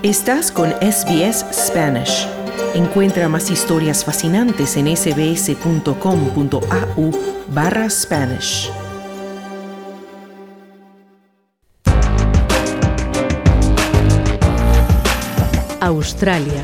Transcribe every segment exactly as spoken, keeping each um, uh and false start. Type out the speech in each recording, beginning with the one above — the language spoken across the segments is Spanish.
Estás con S B S Spanish. Encuentra más historias fascinantes en sbs.com.au barra Spanish. Australia.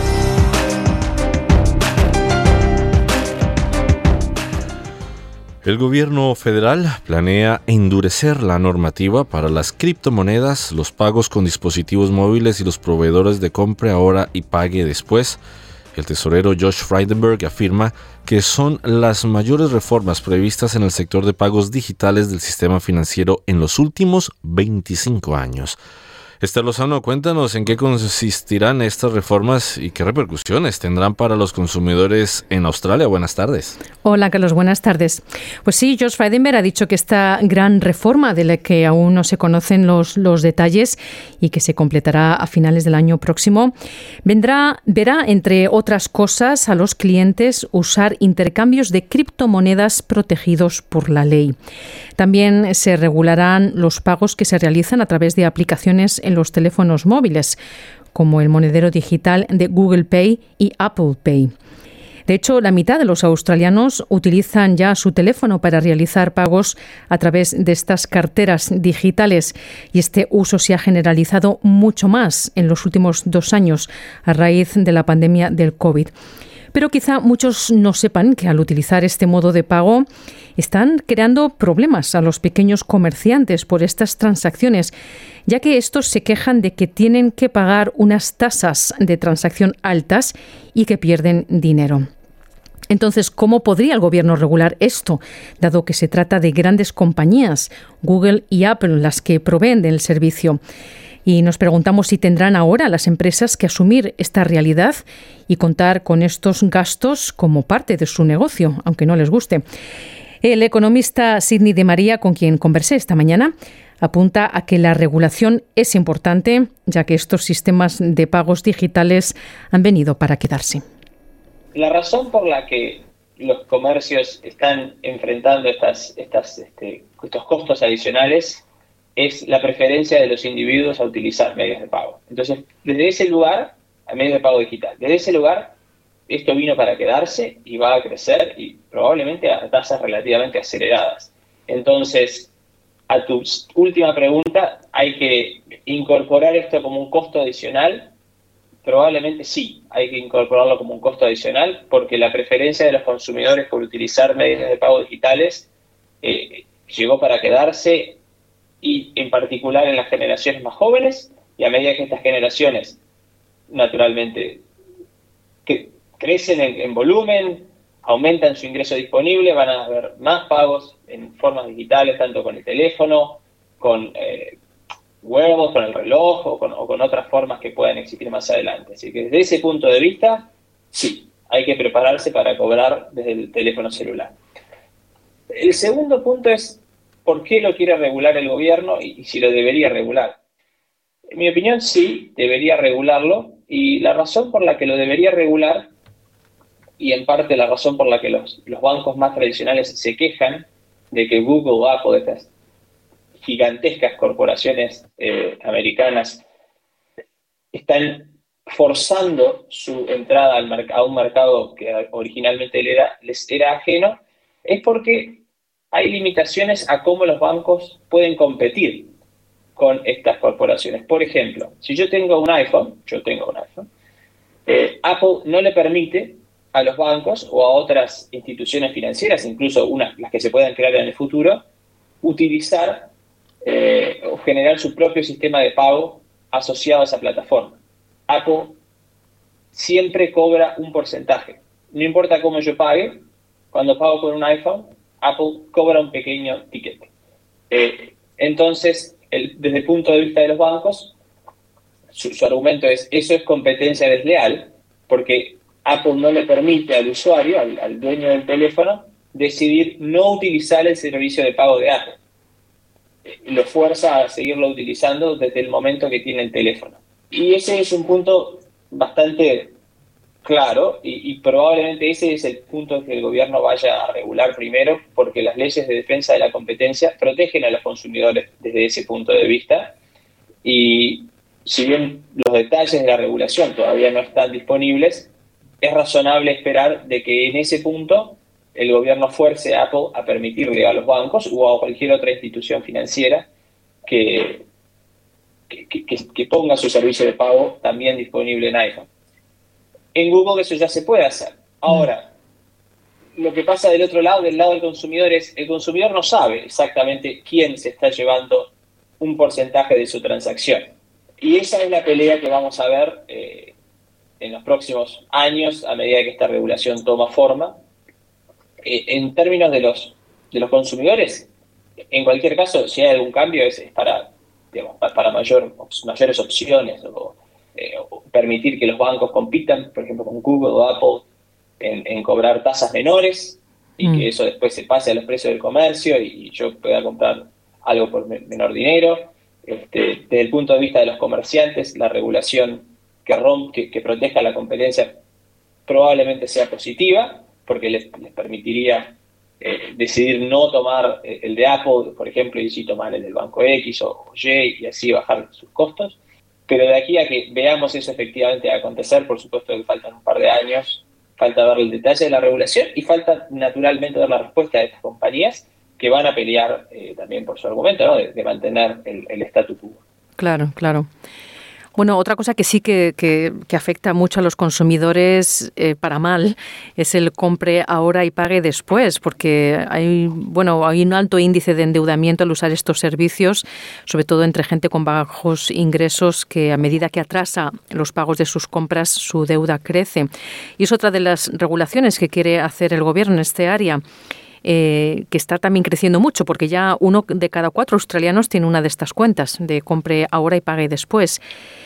El gobierno federal planea endurecer la normativa para las criptomonedas, los pagos con dispositivos móviles y los proveedores de compre ahora y pague después. El tesorero Josh Frydenberg afirma que son las mayores reformas previstas en el sector de pagos digitales del sistema financiero en los últimos veinticinco años. Esther Lozano, cuéntanos en qué consistirán estas reformas y qué repercusiones tendrán para los consumidores en Australia. Buenas tardes. Hola, Carlos. Buenas tardes. Pues sí, Josh Frydenberg ha dicho que esta gran reforma, de la que aún no se conocen los, los detalles y que se completará a finales del año próximo, vendrá, verá, entre otras cosas, a los clientes usar intercambios de criptomonedas protegidos por la ley. También se regularán los pagos que se realizan a través de aplicaciones en los teléfonos móviles, como el monedero digital de Google Pay y Apple Pay. De hecho, la mitad de los australianos utilizan ya su teléfono para realizar pagos a través de estas carteras digitales, y este uso se ha generalizado mucho más en los últimos dos años a raíz de la pandemia del COVID. Pero quizá muchos no sepan que al utilizar este modo de pago están creando problemas a los pequeños comerciantes por estas transacciones, ya que estos se quejan de que tienen que pagar unas tasas de transacción altas y que pierden dinero. Entonces, ¿cómo podría el gobierno regular esto, dado que se trata de grandes compañías, Google y Apple, las que proveen del servicio? Y nos preguntamos si tendrán ahora las empresas que asumir esta realidad y contar con estos gastos como parte de su negocio, aunque no les guste. El economista Sidney de María, con quien conversé esta mañana, apunta a que la regulación es importante, ya que estos sistemas de pagos digitales han venido para quedarse. La razón por la que los comercios están enfrentando estas, estas, este, estos costos adicionales es la preferencia de los individuos a utilizar medios de pago. Entonces, desde ese lugar, a medios de pago digital, desde ese lugar, esto vino para quedarse y va a crecer y probablemente a tasas relativamente aceleradas. Entonces, a tu última pregunta, ¿hay que incorporar esto como un costo adicional? Probablemente sí, hay que incorporarlo como un costo adicional porque la preferencia de los consumidores por utilizar medios de pago digitales eh, llegó para quedarse, y en particular en las generaciones más jóvenes, y a medida que estas generaciones naturalmente que crecen en, en volumen, aumentan su ingreso disponible, van a haber más pagos en formas digitales, tanto con el teléfono, con eh, wearables, con el reloj o con, o con otras formas que puedan existir más adelante. Así que desde ese punto de vista, sí, hay que prepararse para cobrar desde el teléfono celular. El segundo punto es ¿por qué lo quiere regular el gobierno y, y si lo debería regular? En mi opinión, sí, debería regularlo, y la razón por la que lo debería regular, y en parte la razón por la que los, los bancos más tradicionales se quejan de que Google, Apple, estas gigantescas corporaciones eh, americanas están forzando su entrada al merc- a un mercado que originalmente les era, les era ajeno, es porque hay limitaciones a cómo los bancos pueden competir con estas corporaciones. Por ejemplo, si yo tengo un iPhone, yo tengo un iPhone, eh, Apple no le permite a los bancos o a otras instituciones financieras, incluso unas, las que se puedan crear en el futuro, utilizar eh, o generar su propio sistema de pago asociado a esa plataforma. Apple siempre cobra un porcentaje. No importa cómo yo pague, cuando pago con un iPhone, Apple cobra un pequeño ticket. Eh, entonces, el, desde el punto de vista de los bancos, su, su argumento es, eso es competencia desleal, porque Apple no le permite al usuario, al, al dueño del teléfono, decidir no utilizar el servicio de pago de Apple. Eh, lo fuerza a seguirlo utilizando desde el momento que tiene el teléfono. Y ese es un punto bastante claro, y, y probablemente ese es el punto que el gobierno vaya a regular primero, porque las leyes de defensa de la competencia protegen a los consumidores desde ese punto de vista, y, si bien los detalles de la regulación todavía no están disponibles, es razonable esperar de que en ese punto el gobierno fuerce a Apple a permitirle a los bancos o a cualquier otra institución financiera que, que, que, que ponga su servicio de pago también disponible en iPhone. En Google eso ya se puede hacer. Ahora, lo que pasa del otro lado, del lado del consumidor, es el consumidor no sabe exactamente quién se está llevando un porcentaje de su transacción. Y esa es la pelea que vamos a ver eh, en los próximos años a medida que esta regulación toma forma. Eh, en términos de los, de los consumidores, en cualquier caso, si hay algún cambio es, es para, digamos, para mayor, mayores opciones o, eh, o permitir que los bancos compitan, por ejemplo, con Google o Apple, en, en cobrar tasas menores y mm. que eso después se pase a los precios del comercio y, y yo pueda comprar algo por menor dinero. Este, desde el punto de vista de los comerciantes, la regulación que, romp, que, que proteja la competencia probablemente sea positiva, porque les, les permitiría eh, decidir no tomar el de Apple, por ejemplo, y sí tomar el del banco X o, o Y, y así bajar sus costos. Pero de aquí a que veamos eso efectivamente acontecer, por supuesto que faltan un par de años, falta ver el detalle de la regulación y falta naturalmente ver la respuesta de estas compañías que van a pelear eh, también por su argumento, ¿no? de, de mantener el, el statu quo. Claro, claro. Bueno, otra cosa que sí que, que, que afecta mucho a los consumidores eh, para mal es el compre ahora y pague después, porque hay, bueno, hay un alto índice de endeudamiento al usar estos servicios, sobre todo entre gente con bajos ingresos, que a medida que atrasa los pagos de sus compras, su deuda crece. Y es otra de las regulaciones que quiere hacer el gobierno en este área. Eh, que está también creciendo mucho, porque ya uno de cada cuatro australianos tiene una de estas cuentas de compre ahora y pague después.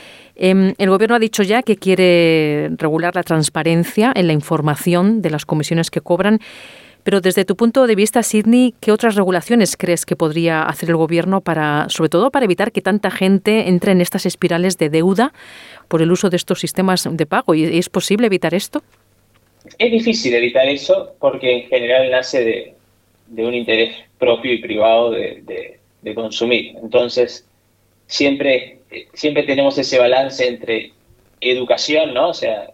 Eh, el gobierno ha dicho ya que quiere regular la transparencia en la información de las comisiones que cobran, pero desde tu punto de vista, Sidney, ¿qué otras regulaciones crees que podría hacer el gobierno para, sobre todo para evitar que tanta gente entre en estas espirales de deuda por el uso de estos sistemas de pago? ¿Y es posible evitar esto? Es difícil evitar eso porque en general nace de, de un interés propio y privado de, de, de consumir. Entonces, siempre, siempre tenemos ese balance entre educación, ¿no? O sea,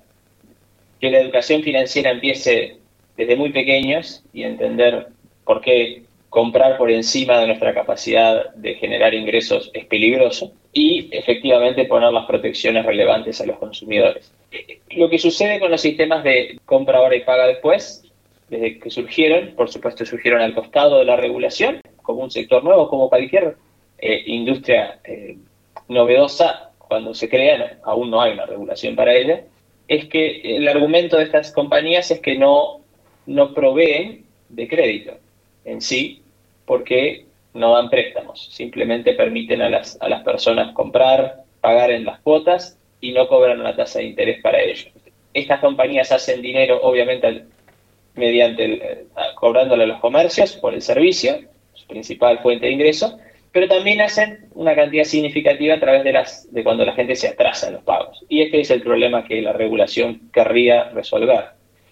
que la educación financiera empiece desde muy pequeños y entender por qué comprar por encima de nuestra capacidad de generar ingresos es peligroso y efectivamente poner las protecciones relevantes a los consumidores. Lo que sucede con los sistemas de compra ahora y paga después, desde que surgieron, por supuesto surgieron al costado de la regulación, como un sector nuevo, como cualquier eh, industria eh, novedosa, cuando se crea, no, aún no hay una regulación para ella, es que el argumento de estas compañías es que no, no proveen de crédito en sí, porque no dan préstamos, simplemente permiten a las, a las personas comprar, pagar en las cuotas y no cobran una tasa de interés para ello. Estas compañías hacen dinero, obviamente, mediante el, cobrándole a los comercios por el servicio, su principal fuente de ingreso, pero también hacen una cantidad significativa a través de las de cuando la gente se atrasa en los pagos. Y este es el problema que la regulación querría resolver.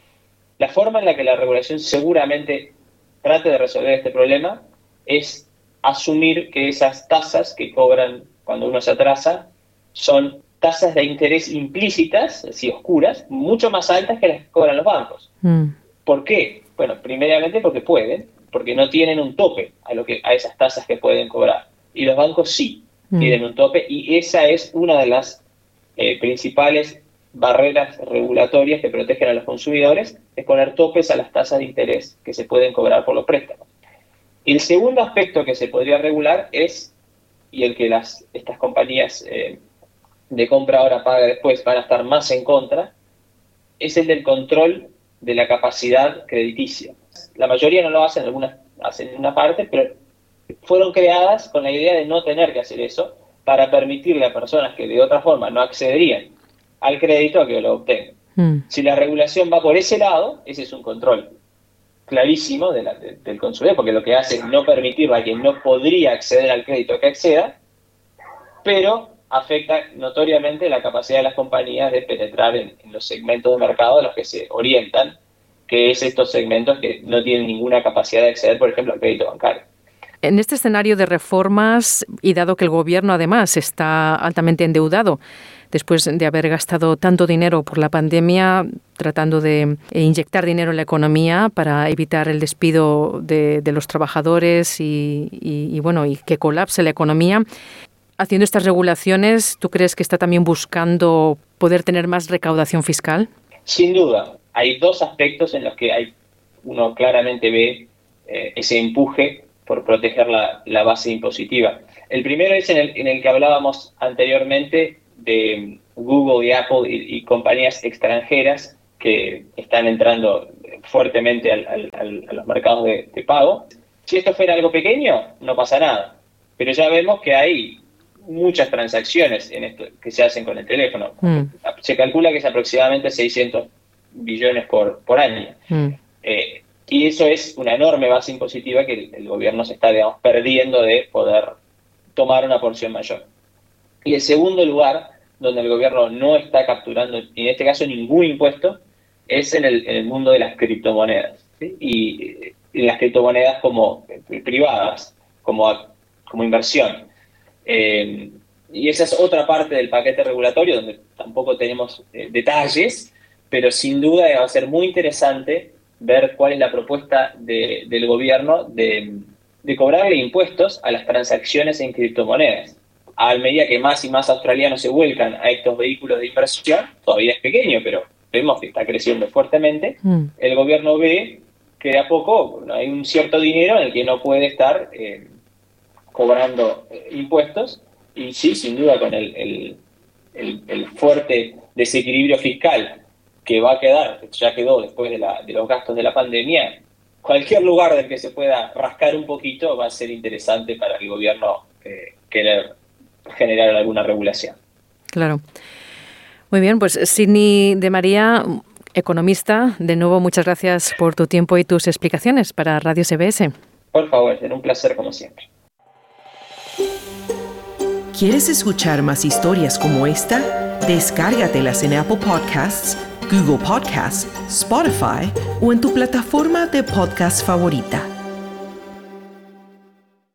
La forma en la que la regulación seguramente trate de resolver este problema es asumir que esas tasas que cobran cuando uno se atrasa son tasas de interés implícitas, así oscuras, mucho más altas que las que cobran los bancos. Mm. ¿Por qué? Bueno, primeramente porque pueden, porque no tienen un tope a lo que a esas tasas que pueden cobrar. Y los bancos sí mm. tienen un tope, y esa es una de las eh, principales barreras regulatorias que protegen a los consumidores, es poner topes a las tasas de interés que se pueden cobrar por los préstamos. Y el segundo aspecto que se podría regular es, y el que las estas compañías eh, de compra ahora paga después van a estar más en contra, es el del control de la capacidad crediticia. La mayoría no lo hacen, algunas hacen una parte, pero fueron creadas con la idea de no tener que hacer eso para permitirle a personas que de otra forma no accederían al crédito a que lo obtengan. Mm. Si la regulación va por ese lado, ese es un control clarísimo de la, de, del consumidor, porque lo que hace es no permitirle a quien no podría acceder al crédito que acceda, pero afecta notoriamente la capacidad de las compañías de penetrar en, en los segmentos de mercado a los que se orientan, que es estos segmentos que no tienen ninguna capacidad de acceder, por ejemplo, al crédito bancario. En este escenario de reformas, y dado que el gobierno además está altamente endeudado, después de haber gastado tanto dinero por la pandemia, tratando de inyectar dinero en la economía para evitar el despido de, de los trabajadores y, y, y, bueno, y que colapse la economía, haciendo estas regulaciones, ¿tú crees que está también buscando poder tener más recaudación fiscal? Sin duda. Hay dos aspectos en los que hay, uno claramente ve eh, ese empuje por proteger la, la base impositiva. El primero es en el, en el que hablábamos anteriormente de Google y Apple y, y compañías extranjeras que están entrando fuertemente al, al, al, a los mercados de, de pago. Si esto fuera algo pequeño, no pasa nada. Pero ya vemos que hay muchas transacciones en esto que se hacen con el teléfono. Mm. Se calcula que es aproximadamente seiscientos billones por, por año. Mm. Eh, y eso es una enorme base impositiva que el, el gobierno se está, digamos, perdiendo de poder tomar una porción mayor. Y el segundo lugar, donde el gobierno no está capturando, en este caso, ningún impuesto, es en el, en el mundo de las criptomonedas. ¿Sí? Y, y las criptomonedas como eh, privadas, como, como inversión. Eh, y esa es otra parte del paquete regulatorio donde tampoco tenemos eh, detalles, pero sin duda va a ser muy interesante ver cuál es la propuesta de, del gobierno de, de cobrarle impuestos a las transacciones en criptomonedas. A medida que más y más australianos se vuelcan a estos vehículos de inversión, todavía es pequeño, pero vemos que está creciendo fuertemente, mm. el gobierno ve que de a poco bueno, hay un cierto dinero en el que no puede estar eh, cobrando eh, impuestos, y sí, sin duda, con el, el, el, el fuerte desequilibrio fiscal que va a quedar, ya quedó después de, la, de los gastos de la pandemia, cualquier lugar del que se pueda rascar un poquito va a ser interesante para el gobierno eh, querer generar alguna regulación. Claro. Muy bien, pues Sidney de María, economista, de nuevo muchas gracias por tu tiempo y tus explicaciones para Radio S B S. Por favor, será un placer como siempre. ¿Quieres escuchar más historias como esta? Descárgatelas en Apple Podcasts, Google Podcasts, Spotify o en tu plataforma de podcast favorita.